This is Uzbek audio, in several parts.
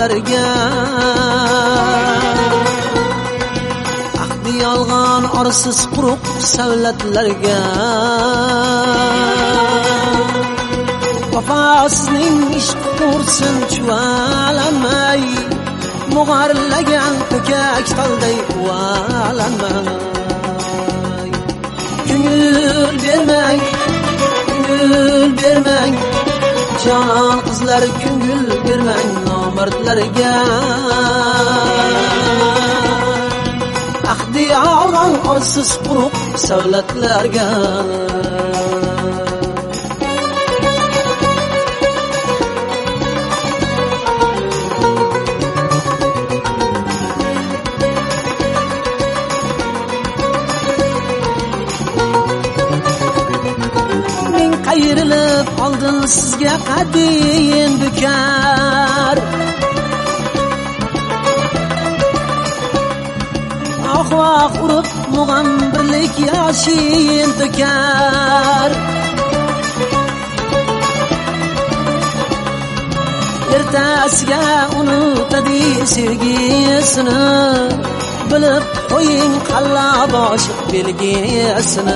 nomardlarga ahdi yolg'on orsiz quruq savlatlarga vafosizning ishq qursin chuvalanmay mug'arlagan ko'kak tolday uvalanmay ko'ngil bermang Canan qizlar ko'ngil bermang nomardlarga ahdi yolg'on orsiz quruq savlatlarga ayrilib oldin sizga qadin bukar oq urib mug'ambirlik yoshin to'kar ertasiga unutadi sevgisini bilib qo'ying qalla boshi belgisini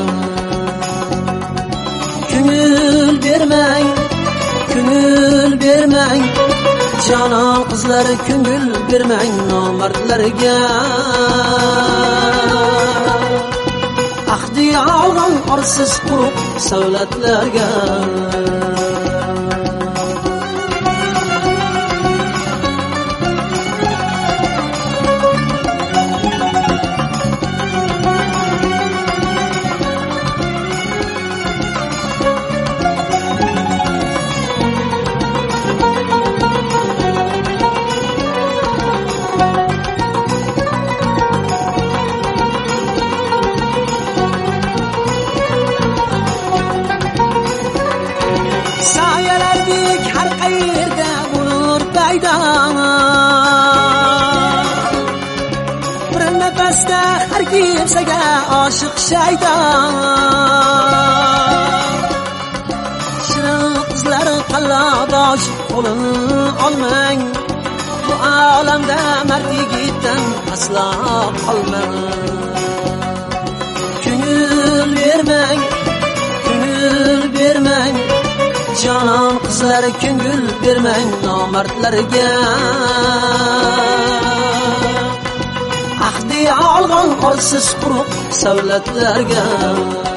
Ko'ngil bermang Canan qizlar ko'ngil bermang nomardlarga ahdi yolg'on orsiz quruq savlatlarga bir nafasda har kimsaga oshiq shaydon shirin qizlar qallabosh qo'lini olmang bu olamda mard yigitdan aslo qolmang ko'ngil bermang Canan qizlar ko'ngil bermang nomardlarga ahdi yolg'on orsiz quruq savlatlarga